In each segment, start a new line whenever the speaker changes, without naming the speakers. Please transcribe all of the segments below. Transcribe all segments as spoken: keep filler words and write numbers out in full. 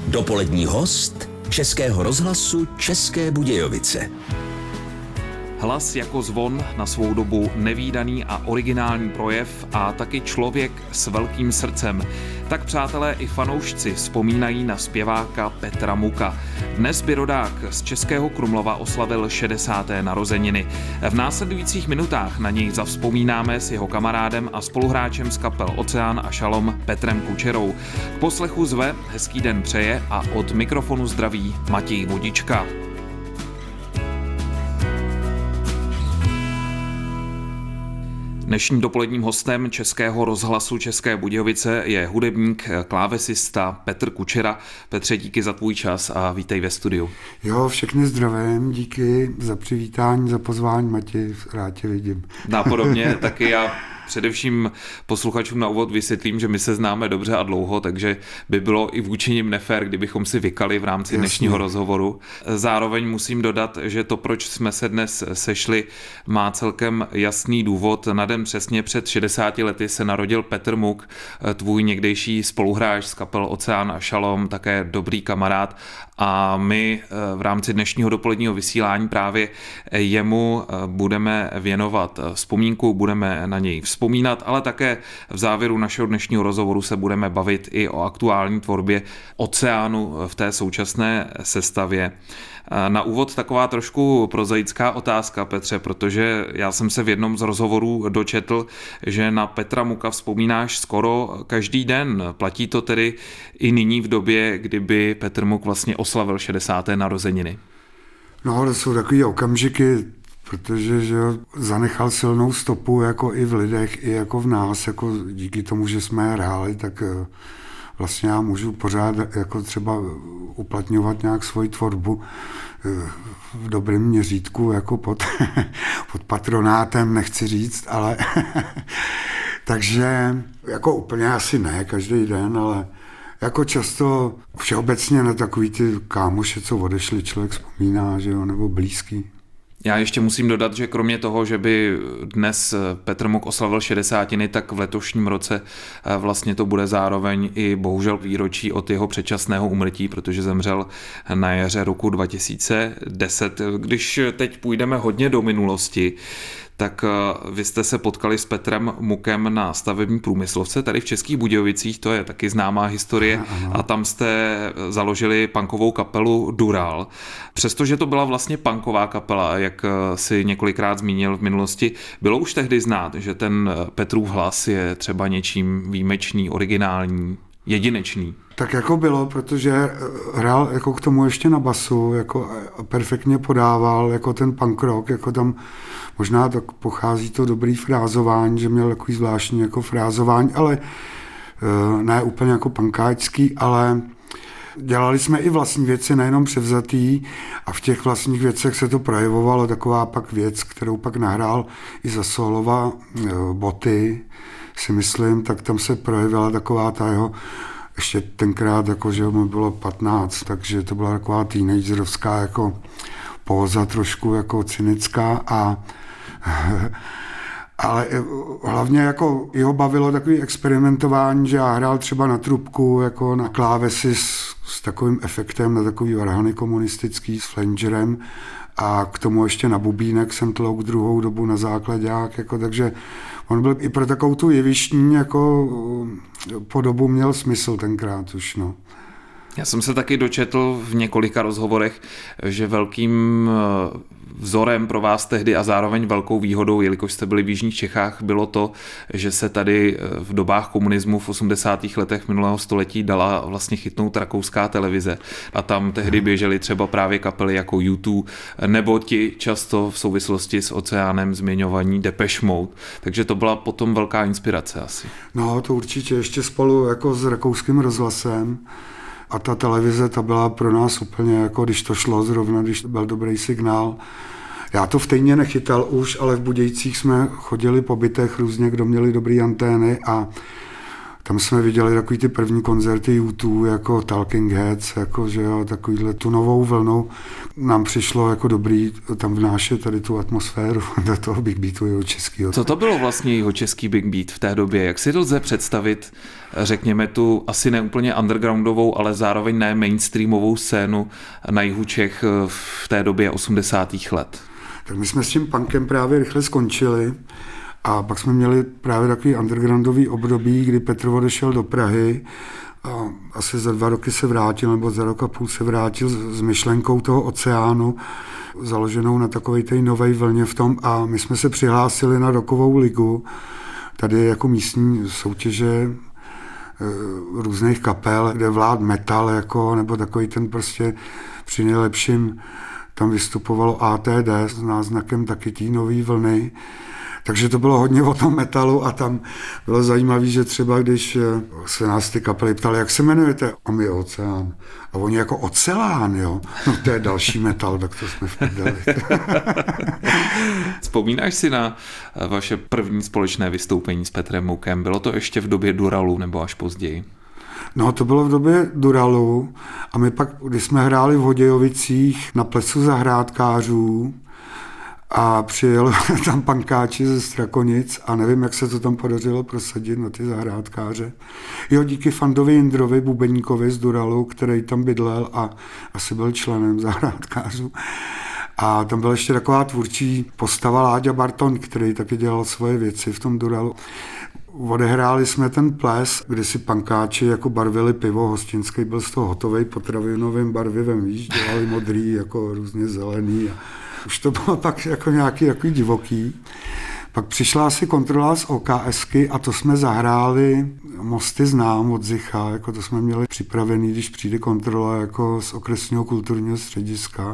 Dopolední host Českého rozhlasu České Budějovice.
Hlas jako zvon, na svou dobu nevídaný a originální projev a taky člověk s velkým srdcem. Tak přátelé i fanoušci vzpomínají na zpěváka Petra Muka. Dnes by rodák z Českého Krumlova oslavil šedesáté narozeniny. V následujících minutách na něj zavzpomínáme s jeho kamarádem a spoluhráčem z kapel Oceán a Šalom Petrem Kučerou. K poslechu zve, hezký den přeje a od mikrofonu zdraví Matěj Vodička. Dnešním dopoledním hostem Českého rozhlasu České Budějovice je hudebník, klávesista Petr Kučera. Petře, díky za tvůj čas a vítej ve studiu.
Jo, všechny zdravím, díky za přivítání, za pozvání, Matěj, rád tě vidím.
Napodobně, taky já především posluchačům na úvod vysvětlím, že my se známe dobře a dlouho, takže by bylo i vůči nim nefér, kdybychom si vykali v rámci
Jasně.
dnešního rozhovoru. Zároveň musím dodat, že to, proč jsme se dnes sešli, má celkem jasný důvod. Na den přesně před šedesáti lety se narodil Petr Muk, tvůj někdejší spoluhráč z kapel Oceán a Šalom, také dobrý kamarád. A my v rámci dnešního dopoledního vysílání právě jemu budeme věnovat vzpomínku, budeme na něj vzpomínat, ale také v závěru našeho dnešního rozhovoru se budeme bavit i o aktuální tvorbě Oceánu v té současné sestavě. Na úvod taková trošku prozaická otázka, Petře, protože já jsem se v jednom z rozhovorů dočetl, že na Petra Muka vzpomínáš skoro každý den. Platí to tedy i nyní v době, kdyby Petr Muk vlastně oslavil šedesáté narozeniny?
No, to jsou takový okamžiky, protože že zanechal silnou stopu jako i v lidech, i jako v nás, jako díky tomu, že jsme hráli, tak vlastně já můžu pořád jako třeba uplatňovat nějak svoji tvorbu v dobrém měřítku, jako pod, pod patronátem, nechci říct, ale takže jako úplně asi ne každý den, ale jako často všeobecně na takový ty kámoše, co odešli, člověk vzpomíná, že jo, nebo blízký.
Já ještě musím dodat, že kromě toho, že by dnes Petr Muk oslavil šedesátiny, tak v letošním roce vlastně to bude zároveň i bohužel výročí od jeho předčasného úmrtí, protože zemřel na jaře roku dva tisíce deset. Když teď půjdeme hodně do minulosti, tak vy jste se potkali s Petrem Mukem na stavební průmyslovce tady v Českých Budějovicích, to je taky známá historie, ano. A tam jste založili punkovou kapelu Dural. Přestože to byla vlastně punková kapela, jak si několikrát zmínil v minulosti, bylo už tehdy znát, že ten Petrův hlas je třeba něčím výjimečný, originální, jedinečný.
Tak jako bylo, protože hrál jako k tomu ještě na basu, jako perfektně podával, jako ten punk rock, jako tam možná tak pochází to dobrý frázování, že měl takový zvláštní jako frázování, ale ne úplně jako punkáčský, ale dělali jsme i vlastní věci, nejenom převzatý, a v těch vlastních věcech se to projevovalo, taková pak věc, kterou pak nahrál i za Solova Boty, si myslím, tak tam se projevila taková ta jeho, ještě tenkrát, jako, že mu bylo patnáct, takže to byla taková teenagerovská jako póza, trošku jako cynická, a ale hlavně jako jeho bavilo takový experimentování, že já hrál třeba na trubku, jako na klávesi s, s takovým efektem, na takový varhany komunistický s flangerem, a k tomu ještě na bubínek jsem tlouk druhou dobu na základák, jako, takže on byl i pro takovou tu jevištní jako podobu měl smysl tenkrát už, no.
Já jsem se taky dočetl v několika rozhovorech, že velkým vzorem pro vás tehdy a zároveň velkou výhodou, jelikož jste byli v jižních Čechách, bylo to, že se tady v dobách komunismu v osmdesátých letech minulého století dala vlastně chytnout rakouská televize. A tam tehdy běžely třeba právě kapely jako U dva, nebo ti často v souvislosti s Oceánem zmiňovaní Depeche Mode. Takže to byla potom velká inspirace asi.
No, to určitě ještě spolu jako s rakouským rozhlasem. A ta televize, ta byla pro nás úplně, jako když to šlo zrovna, když byl dobrý signál. Já to v Tejně nechytal už, ale v Budějcích jsme chodili po bytech různě, kdo měli dobrý antény, a Tam jsme viděli takový ty první koncerty U dva, jako Talking Heads, jako, že jo, takovýhle tu novou vlnu. Nám přišlo jako dobrý tam vnášet tady tu atmosféru do toho Big Beatu jeho českého.
Co to bylo vlastně jeho český Big Beat v té době? Jak si to lze představit, řekněme tu asi neúplně undergroundovou, ale zároveň ne mainstreamovou scénu na jihu Čech v té době osmdesátých let?
Tak my jsme s tím punkem právě rychle skončili a pak jsme měli právě takový undergroundový období, kdy Petr odešel do Prahy a asi za dva roky se vrátil, nebo za rok a půl se vrátil s myšlenkou toho Oceánu, založenou na takové té nové vlně v tom, a my jsme se přihlásili na Rockovou ligu, tady jako místní soutěže různých kapel, kde vlád metal, jako, nebo takový ten prostě při nejlepším, tam vystupovalo A T D s náznakem taky té nové vlny. Takže to bylo hodně o tom metalu a tam bylo zajímavé, že třeba když se nás ty kapely ptali, jak se jmenujete, a my Oceán. A oni jako Ocelán, jo. No to je další metal, tak to jsme vprdali.
Vzpomínáš si na vaše první společné vystoupení s Petrem Mukem? Bylo to ještě v době Duralu nebo až později?
No, to bylo v době Duralu a my pak, když jsme hráli v Hodějovicích na plecu zahrádkářů, a přijel tam pankáči ze Strakonic a nevím, jak se to tam podařilo prosadit na ty zahrádkáře. Jo, díky Fandovi Jindrovi, bubeníkovi z Duralu, který tam bydlel a asi byl členem zahrádkářů. A tam byla ještě taková tvůrčí postava Láďa Barton, který taky dělal svoje věci v tom Duralu. Odehráli jsme ten ples, kdy si pankáči jako barvili pivo, hostinský byl z toho hotovej potravinovým barvivem, víš, dělali modrý, jako různě zelený. A už to bylo pak jako nějaký jako divoký. Pak přišla asi kontrola z OKSky a to jsme zahráli Mosty znám od Zicha, jako to jsme měli připravený, když přijde kontrola jako z okresního kulturního střediska.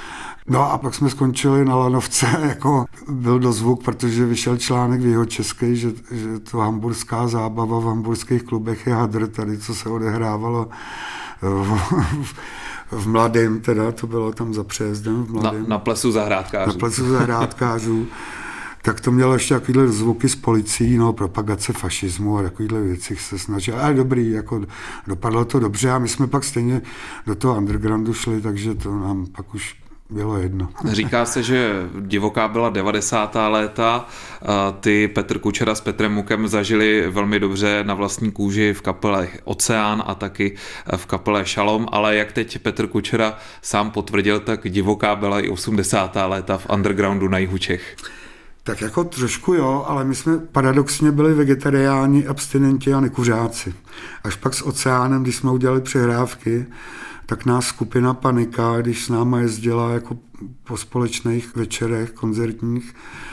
No a pak jsme skončili na lanovce, jako byl dozvuk, protože vyšel článek v Jihočeskej, že, že to hamburská zábava v hamburských klubech je hadr, tady co se odehrávalo v, v, v Mladém, teda to bylo tam za přejezdem v Mladém.
Na, na plesu zahrádkářů.
Na plesu zahrádkářů. Tak to mělo ještě takovýhle zvuky z policií, no, propagace fašismu a takovýhle věci se snažil. Ale dobrý, jako dopadlo to dobře a my jsme pak stejně do toho undergroundu šli, takže to nám pak už bylo jedno.
Říká se, že divoká byla devadesátá léta. Ty Petr Kučera s Petrem Mukem zažili velmi dobře na vlastní kůži v kapele Oceán a taky v kapele Šalom, ale jak teď Petr Kučera sám potvrdil, tak divoká byla i osmdesátá léta v undergroundu na jihu Čech.
Tak jako trošku jo, ale my jsme paradoxně byli vegetariáni, abstinenti a nekuřáci. Až pak s Oceánem, když jsme udělali přehrávky, tak nás skupina Panika, když s náma jezdila jako po společných večerech koncertních,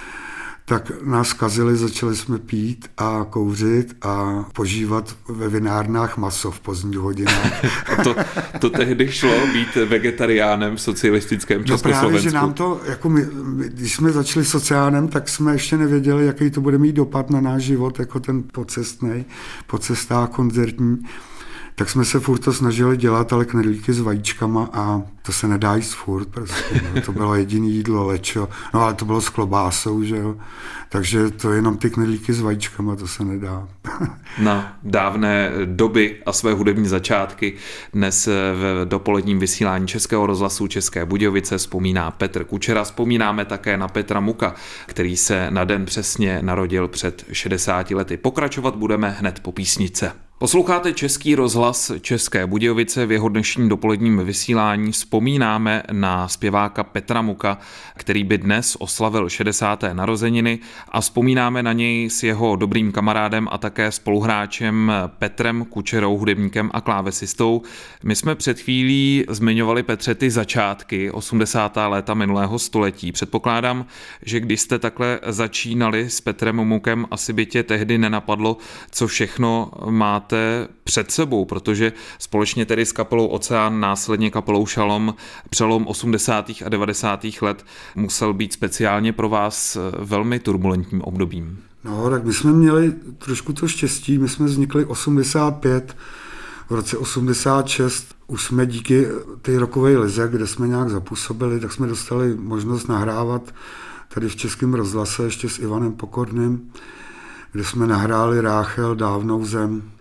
tak nás kazili, začali jsme pít a kouřit a požívat ve vinárnách maso v pozdních hodinách.
to, to tehdy šlo být vegetariánem v socialistickém Československu.
No právě, že nám to, jako my, když jsme začali s Oceánem, tak jsme ještě nevěděli, jaký to bude mít dopad na náš život, jako ten pocestnej, po cestách koncertní. Tak jsme se furt to snažili dělat, ale knedlíky s vajíčkama a to se nedá jíst furt, prostě, no. To bylo jediné jídlo, lečo, no ale to bylo s klobásou, že jo, takže to jenom ty knedlíky s vajíčkama, to se nedá.
Na dávné doby a své hudební začátky dnes v dopoledním vysílání Českého rozhlasu České Budějovice vzpomíná Petr Kučera, vzpomínáme také na Petra Muka, který se na den přesně narodil před šedesáti lety. Pokračovat budeme hned po písničce. Posloucháte Český rozhlas České Budějovice. V jeho dnešním dopoledním vysílání vzpomínáme na zpěváka Petra Muka, který by dnes oslavil šedesáté narozeniny a vzpomínáme na něj s jeho dobrým kamarádem a také spoluhráčem Petrem Kučerou, hudebníkem a klávesistou. My jsme před chvílí zmiňovali, Petře, ty začátky osmdesátá léta minulého století. Předpokládám, že když jste takhle začínali s Petrem Mukem, asi by tě tehdy nenapadlo, co všechno máte před sebou, protože společně tedy s kapelou Oceán, následně kapelou Šalom, přelom osmdesátých a devadesátých let musel být speciálně pro vás velmi turbulentním obdobím.
No, tak my jsme měli trošku to štěstí, my jsme vznikli osmdesát pět, v roce osmdesát šest už jsme díky té rockové lize, kde jsme nějak zapůsobili, tak jsme dostali možnost nahrávat tady v Českém rozhlase ještě s Ivanem Pokorným, kde jsme nahráli Ráchel, Dávnou zem.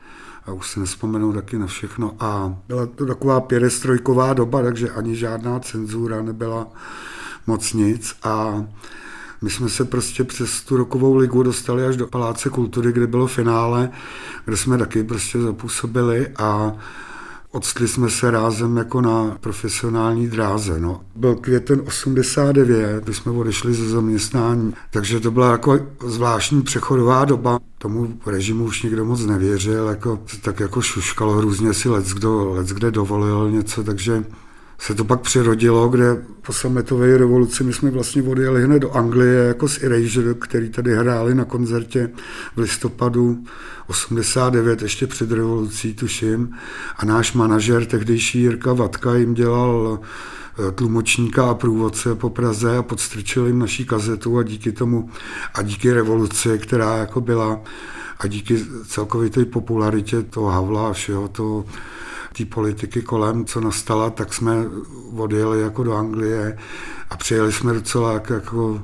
a už si nespomenu taky na všechno. A byla to taková pěrestrojková doba, takže ani žádná cenzura nebyla moc nic a my jsme se prostě přes tu rokovou ligu dostali až do Paláce kultury, kde bylo finále, kde jsme taky prostě zapůsobili a odstli jsme se rázem jako na profesionální dráze. No. Byl květen osmdesát devět, kdy jsme odešli ze zaměstnání, takže to byla jako zvláštní přechodová doba. Tomu režimu už nikdo moc nevěřil, jako, tak jako šuškalo hrůzně si lec, kdo, lec kde dovolil něco, takže se to pak přirodilo, kde po sametové revoluci my jsme vlastně odjeli hned do Anglie jako z Erasure, který tady hráli na koncertě v listopadu osmdesát devět, ještě před revolucí, tuším. A náš manažer, tehdejší Jirka Vatka, jim dělal tlumočníka a průvodce po Praze a podstrčil jim naší kazetu a díky tomu a díky revoluci, která jako byla a díky celkové té popularitě toho Havla a všeho toho té politiky kolem, co nastala, tak jsme odjeli jako do Anglie a přijeli jsme docela jako, jako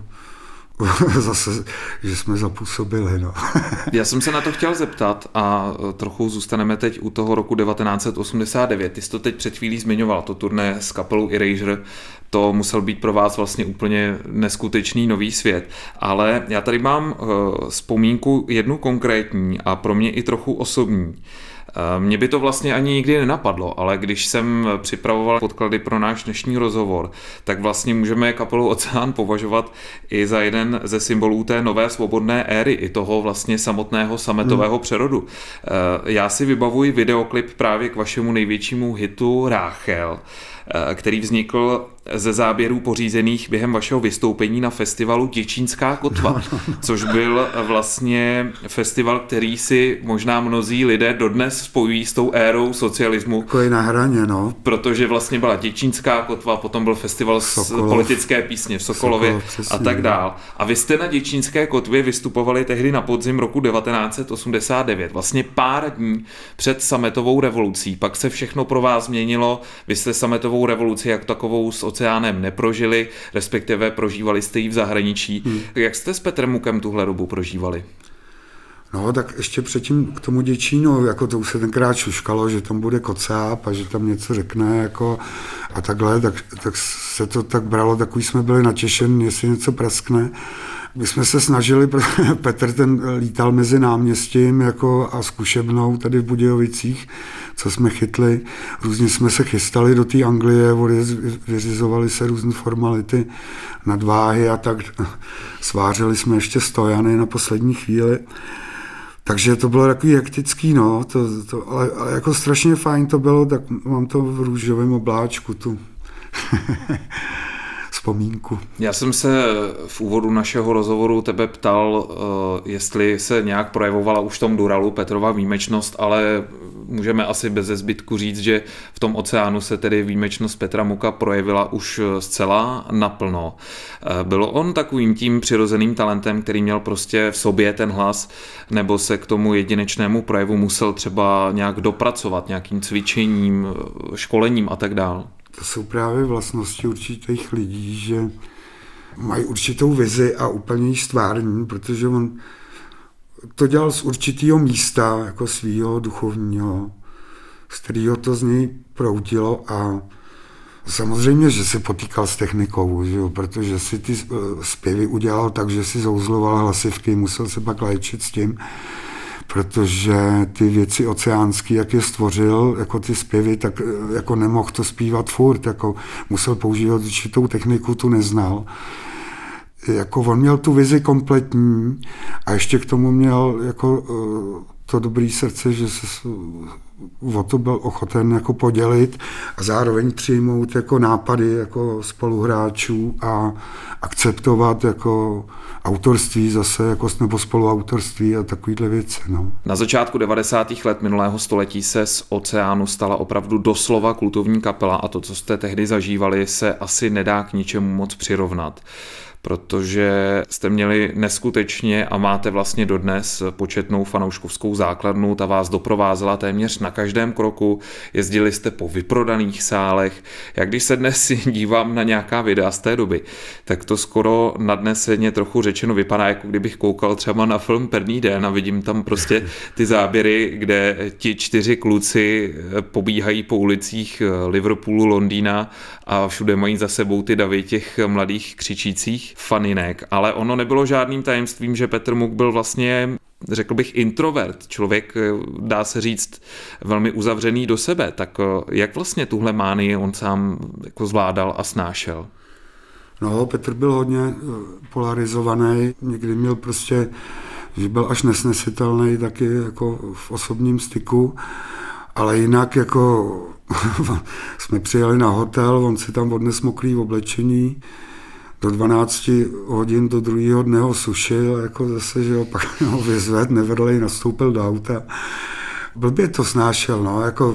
zase, že jsme zapůsobili. No.
Já jsem se na to chtěl zeptat a trochu zůstaneme teď u toho roku devatenáct set osmdesát devět. Ty jsi to teď před chvílí zmiňoval, to turné s kapelou Erasure, to musel být pro vás vlastně úplně neskutečný nový svět. Ale já tady mám vzpomínku jednu konkrétní a pro mě i trochu osobní. Mně by to vlastně ani nikdy nenapadlo, ale když jsem připravoval podklady pro náš dnešní rozhovor, tak vlastně můžeme kapelu Oceán považovat i za jeden ze symbolů té nové svobodné éry, i toho vlastně samotného sametového hmm. přerodu. Já si vybavuji videoklip právě k vašemu největšímu hitu Ráchel, který vznikl ze záběrů pořízených během vašeho vystoupení na festivalu Děčínská kotva, což byl vlastně festival, který si možná mnozí lidé dodnes spojují s tou érou socialismu.
Jako je na hraně, no.
Protože vlastně byla Děčínská kotva, potom byl festival Sokolov, politické písně v Sokolově Sokolov, a tak dál. A vy jste na Děčínské kotvě vystupovali tehdy na podzim roku devatenáct set osmdesát devět, vlastně pár dní před sametovou revolucí. Pak se všechno pro vás změnilo, vy jste sametovou revoluci jak takovou s oceánem neprožili, respektive prožívali jste ji v zahraničí. Hmm. Jak jste s Petrem Mukem tuhle dobu prožívali?
No, tak ještě předtím k tomu Děčínu, jako to už se tenkrát šuškalo, že tam bude kocáb a že tam něco řekne, jako a takhle, tak, tak se to tak bralo, takový jsme byli natěšen, jestli něco praskne. My jsme se snažili, Petr ten lítal mezi náměstím jako a zkušebnou tady v Budějovicích, co jsme chytli. Různě jsme se chystali do té Anglie, vyřizovali se různé formality, nadváhy a tak. Svářili jsme ještě stojany na poslední chvíli. Takže to bylo takový hektický, no, to, to, ale, ale jako strašně fajn to bylo, tak mám to v růžovém obláčku tu. Vzpomínku.
Já jsem se v úvodu našeho rozhovoru tebe ptal, jestli se nějak projevovala už v tom Duralu Petrova výjimečnost, ale můžeme asi beze zbytku říct, že v tom Oceánu se tedy výjimečnost Petra Muka projevila už zcela naplno. Bylo on takovým tím přirozeným talentem, který měl prostě v sobě ten hlas, nebo se k tomu jedinečnému projevu musel třeba nějak dopracovat nějakým cvičením, školením a tak dál?
To jsou právě vlastnosti určitých lidí, že mají určitou vizi a úplně ji stvární, protože on to dělal z určitého místa, jako svýho duchovního, z kterého to z něj proudilo a samozřejmě, že se potýkal s technikou, že jo, protože si ty zpěvy udělal tak, že si zouzloval hlasivky, musel se pak léčit s tím, protože ty věci oceánský, jak je stvořil, jako ty zpěvy, tak jako nemohl to zpívat furt, jako musel používat určitou techniku, tu neznal. Jako on měl tu vizi kompletní a ještě k tomu měl jako to dobré srdce, že se o to byl ochoten jako podělit a zároveň přijmout jako nápady jako spoluhráčů a akceptovat jako autorství zase, jako, nebo spoluautorství a takovýhle věci. No.
Na začátku devadesátých let minulého století se z Oceánu stala opravdu doslova kultovní kapela a to, co jste tehdy zažívali, se asi nedá k ničemu moc přirovnat. Protože jste měli neskutečně a máte vlastně dodnes početnou fanouškovskou základnu, ta vás doprovázela téměř na na každém kroku, jezdili jste po vyprodaných sálech. Jak když se dnes dívám na nějaká videa z té doby, tak to skoro nadneseně trochu řečeno vypadá, jako kdybych koukal třeba na film Perný den a vidím tam prostě ty záběry, kde ti čtyři kluci pobíhají po ulicích Liverpoolu, Londýna a všude mají za sebou ty davy těch mladých křičících faninek. Ale ono nebylo žádným tajemstvím, že Petr Muk byl vlastně, řekl bych, introvert. Člověk, dá se říct, velmi uzavřený do sebe. Tak jak vlastně tuhle mánii on sám jako zvládal a snášel?
No, Petr byl hodně polarizovaný. Někdy měl prostě, že byl až nesnesitelný taky jako v osobním styku. Ale jinak jako jsme přijeli na hotel, on si tam odnes mokrý oblečení, do dvanácti hodin do druhého dne ho sušil, jako zase, že ho pak ho vyzved, nevedl, nastoupil do auta. Blbě to snášel, no, jako,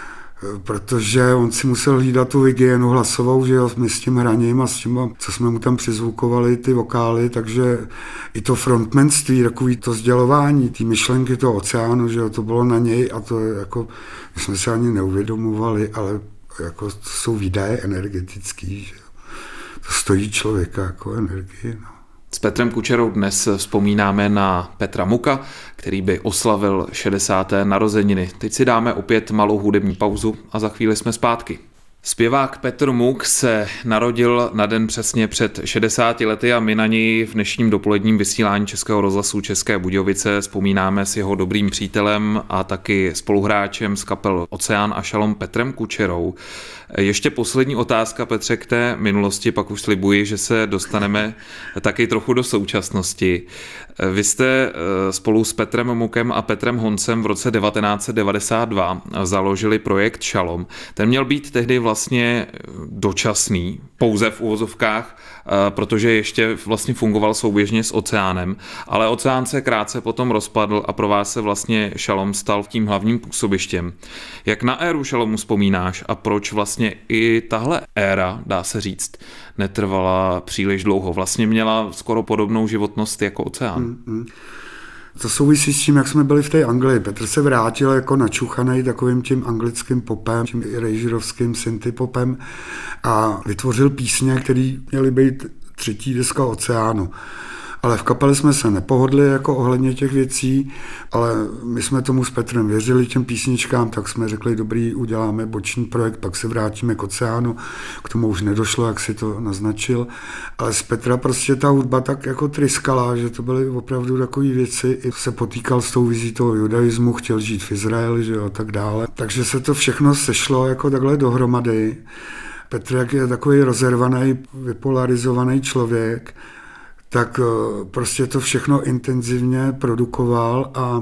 protože on si musel hlídat tu hygienu hlasovou, že jo, my s tím hraním a s tím, co jsme mu tam přizvukovali, ty vokály, takže i to frontmanství, takový to sdělování, ty myšlenky toho oceánu, že jo, to bylo na něj a to jako, my jsme se ani neuvědomovali, ale jako to jsou výdaje energetický, že jo. To stojí člověka jako energii, no.
S Petrem Kučerou dnes vzpomínáme na Petra Muka, který by oslavil šedesáté narozeniny. Teď si dáme opět malou hudební pauzu a za chvíli jsme zpátky. Zpěvák Petr Muk se narodil na den přesně před šedesáti lety a my na něj v dnešním dopoledním vysílání Českého rozhlasu České Budějovice vzpomínáme s jeho dobrým přítelem a taky spoluhráčem z kapel Oceán a Šalom Petrem Kučerou. Ještě poslední otázka, Petře, k té minulosti, pak už slibuji, že se dostaneme taky trochu do současnosti. Vy jste spolu s Petrem Mukem a Petrem Honcem v roce devatenáct set devadesát dva založili projekt Šalom. Ten měl být tehdy vlastně dočasný, pouze v uvozovkách, protože ještě vlastně fungoval souběžně s Oceánem, ale Oceán se krátce potom rozpadl a pro vás se vlastně Šalom stal tím hlavním působištěm. Jak na éru Šalomu vzpomínáš a proč vlastně i tahle éra, dá se říct, netrvala příliš dlouho? Vlastně měla skoro podobnou životnost jako Oceán. Mm, mm.
To souvisí s tím, jak jsme byli v té Anglii. Petr se vrátil jako načuchanej takovým tím anglickým popem, tím rejžirovským synthpopem a vytvořil písně, které měly být třetí deska Oceánu. Ale v kapele jsme se nepohodli jako ohledně těch věcí, ale my jsme tomu s Petrem věřili, těm písničkám, tak jsme řekli, dobrý, uděláme boční projekt, pak se vrátíme k Oceánu. K tomu už nedošlo, jak si to naznačil. Ale z Petra prostě ta hudba tak jako tryskala, že to byly opravdu takové věci. I se potýkal s tou vizí toho judaismu, chtěl žít v Izraeli, že jo, a tak dále. Takže se to všechno sešlo jako takhle dohromady. Petr, jak je takový rozervaný, vypolarizovaný člověk, tak prostě to všechno intenzivně produkoval a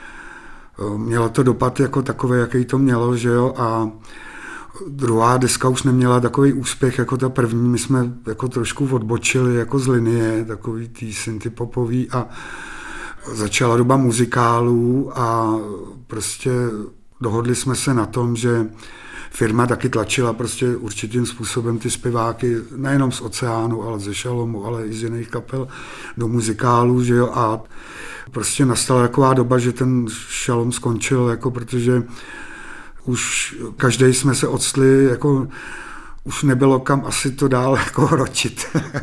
mělo to dopad jako takový, jaký to mělo, že jo, a druhá deska už neměla takový úspěch jako ta první, my jsme jako trošku odbočili jako z linie, takový tý synthpopový a začala doba muzikálů a prostě dohodli jsme se na tom, že firma taky tlačila prostě určitým způsobem ty zpěváky, nejenom z Oceánu, ale ze Šalomu, ale i z jiných kapel do muzikálů, že jo, a prostě nastala taková doba, že ten Šalom skončil, jako protože už každý jsme se odstli, jako už nebylo kam asi to dál jako ročit.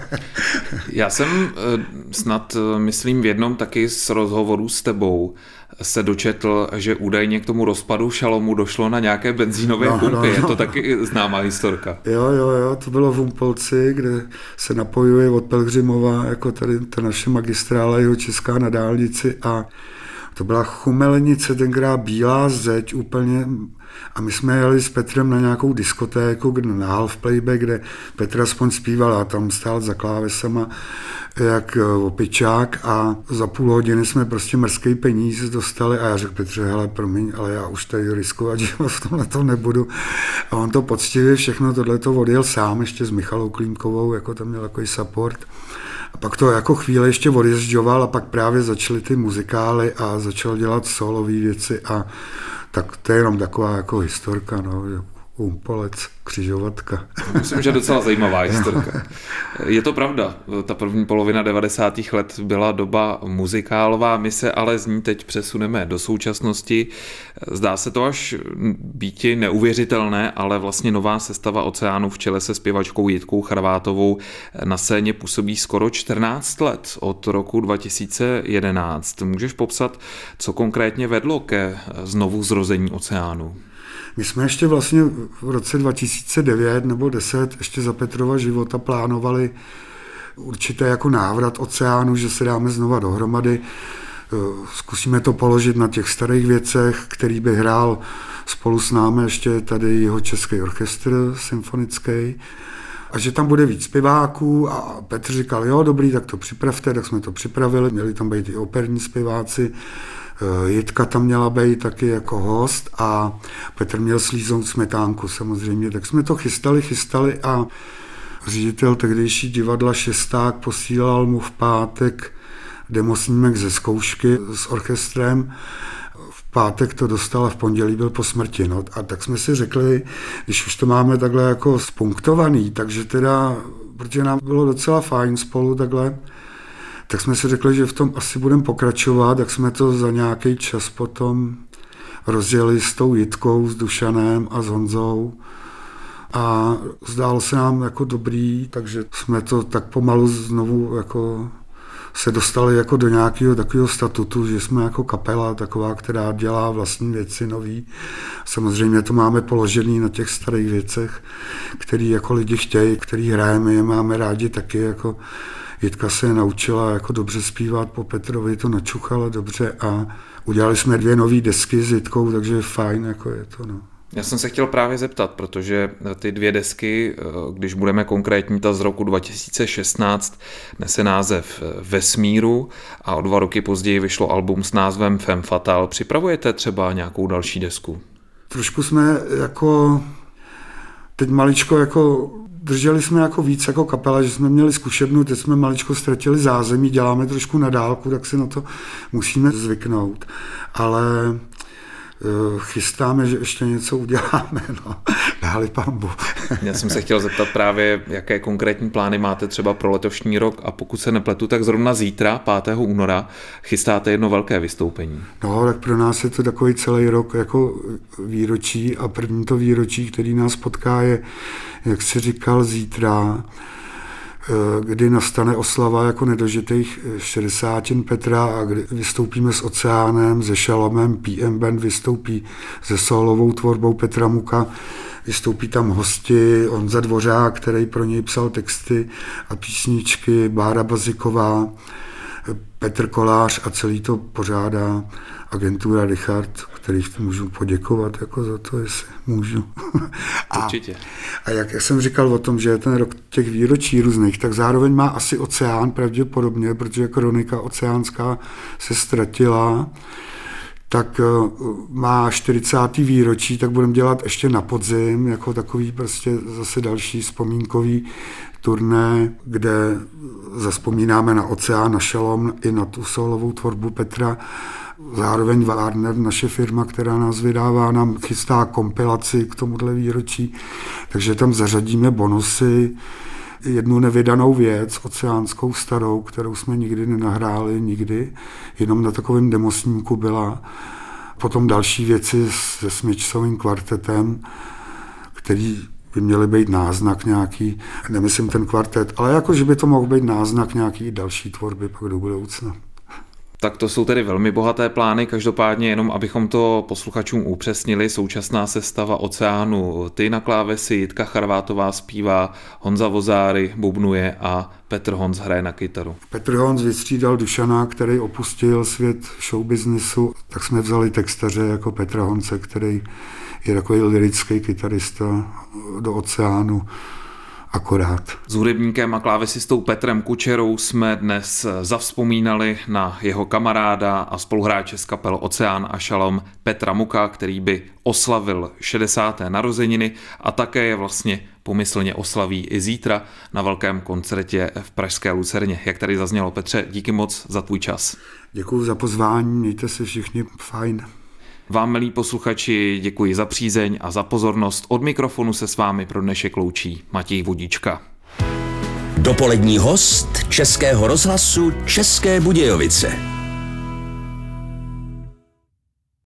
Já jsem snad, myslím, v jednom taky z rozhovorů s tebou se dočetl, že údajně k tomu rozpadu Šalomu došlo na nějaké benzínové no, pumpy. No, no. Je to taky známá historka.
Jo, jo, jo, to bylo v Humpolci, kde se napojuje od Pelhřimova, jako tady ta naše magistrála jihočeská na dálnici a to byla chumelenice, tenkrát bílá zeď úplně. A my jsme jeli s Petrem na nějakou diskotéku, kde na half playback, kde Petr aspoň zpíval a tam stál za klávesama jak opičák a za půl hodiny jsme prostě mrzký peníze dostali a já řekl Petře, hele, promiň, ale já už tady riskovat, že v tomhle to nebudu. A on to poctivě všechno tohleto odjel sám, ještě s Michalou Klímkovou, jako tam měl takový support. A pak to jako chvíli ještě odježďoval a pak právě začaly ty muzikály a začal dělat solové věci a tak to je jenom taková jako historka, no, Úmpolec, křižovatka.
Myslím, že docela zajímavá historka. Je to pravda, ta první polovina devadesátých let byla doba muzikálová, my se ale z ní teď přesuneme do současnosti. Zdá se to až býti neuvěřitelné, ale vlastně nová sestava Oceánu v čele se zpěvačkou Jitkou Charvátovou na scéně působí skoro čtrnáct let, od roku dva tisíce jedenáct. Můžeš popsat, co konkrétně vedlo ke znovu zrození Oceánu?
My jsme ještě vlastně v roce dva tisíce devět nebo deset ještě za Petrova života plánovali určitě jako návrat Oceánu, že se dáme znova dohromady. Zkusíme to položit na těch starých věcech, který by hrál spolu s námi ještě tady jeho český orchestr symfonický. A že tam bude víc zpěváků a Petr říkal, jo, dobrý, tak to připravte, tak jsme to připravili. Měli tam být i operní zpěváci. Jitka tam měla být taky jako host a Petr měl slíznout smetánku samozřejmě, tak jsme to chystali, chystali a ředitel tehdejší divadla Šesták posílal mu v pátek demosnímek ze zkoušky s orchestrem. V pátek to dostal a v pondělí byl po smrti. No. A tak jsme si řekli, když už to máme takhle jako spunktovaný, takže teda, protože nám bylo docela fajn spolu takhle, tak jsme si řekli, že v tom asi budeme pokračovat, tak jsme to za nějaký čas potom rozjeli s tou Jitkou, s Dušanem a s Honzou. A zdálo se nám jako dobrý, takže jsme to tak pomalu znovu jako se dostali jako do nějakého takového statutu, že jsme jako kapela taková, která dělá vlastní věci nový. Samozřejmě to máme položený na těch starých věcech, který jako lidi chtějí, který hrajeme, je máme rádi taky. Jako Jitka se naučila jako dobře zpívat, po Petrovi to načuchala dobře a udělali jsme dvě nové desky s Jitkou, takže je fajn, jako je to. No.
Já jsem se chtěl právě zeptat, protože ty dvě desky, když budeme konkrétní, ta z roku dva tisíce šestnáct nese název Vesmíru a o dva roky později vyšlo album s názvem Femme Fatale. Připravujete třeba nějakou další desku?
Trošku jsme jako teď maličko jako drželi jsme jako víc jako kapela, že jsme měli zkušebnu, teď jsme maličko ztratili zázemí, děláme trošku na dálku, tak si na to musíme zvyknout. Ale chystáme, že ještě něco uděláme, no. Dáli pambu.
Já jsem se chtěl zeptat právě, jaké konkrétní plány máte třeba pro letošní rok a pokud se nepletu, tak zrovna zítra, pátého února, chystáte jedno velké vystoupení.
No, tak pro nás je to takový celý rok jako výročí a první to výročí, který nás potká, je, jak jsi říkal, zítra, kdy nastane oslava jako nedožitých šedesátin Petra a kdy vystoupíme s Oceánem, se Šalomem, P M Band vystoupí se solovou tvorbou Petra Muka, vystoupí tam hosti, Honza Dvořák, který pro něj psal texty a písničky, Bára Baziková, Petr Kolář a celý to pořádá agentura Richard, kterých můžu poděkovat jako za to, jestli můžu. a,
Určitě.
A jak, jak jsem říkal o tom, že je ten rok těch výročí různých, tak zároveň má asi Oceán pravděpodobně, protože kronika oceánská se ztratila, tak má čtyřicáté výročí, tak budeme dělat ještě na podzim, jako takový prostě zase další vzpomínkový turné, kde zazpomínáme na Oceán, na Šalom i na tu solovou tvorbu Petra. Zároveň Warner, naše firma, která nás vydává, nám chystá kompilaci k tomuhle výročí, takže tam zařadíme bonusy, jednu nevydanou věc, oceánskou starou, kterou jsme nikdy nenahráli, nikdy, jenom na takovém demosnímku byla. Potom další věci se smyčcovým kvartetem, který by měly být náznak nějaký, nemyslím ten kvartet, ale jako, že by to mohl být náznak nějaký další tvorby pak do budoucna.
Tak to jsou tedy velmi bohaté plány, každopádně jenom abychom to posluchačům upřesnili, současná sestava Oceánu, ty na klávesi, Jitka Charvátová zpívá, Honza Vozáry bubnuje a Petr Honz hraje na kytaru.
Petr Honz vystřídal Dušana, který opustil svět showbiznisu, tak jsme vzali textaře jako Petra Honce, který je takový lirický kytarista do Oceánu. Akorát.
S hudebníkem a klávesistou Petrem Kučerou jsme dnes zavzpomínali na jeho kamaráda a spoluhráče z kapel Oceán a Šalom Petra Muka, který by oslavil šedesáté narozeniny a také je vlastně pomyslně oslaví i zítra na velkém koncertě v pražské Lucerně. Jak tady zaznělo, Petře, díky moc za tvůj čas.
Děkuji za pozvání, mějte se všichni fajn.
Vám, milí posluchači, děkuji za přízeň a za pozornost. Od mikrofonu se s vámi pro dnešek loučí Matěj Vodička.
Dopolední host Českého rozhlasu České Budějovice.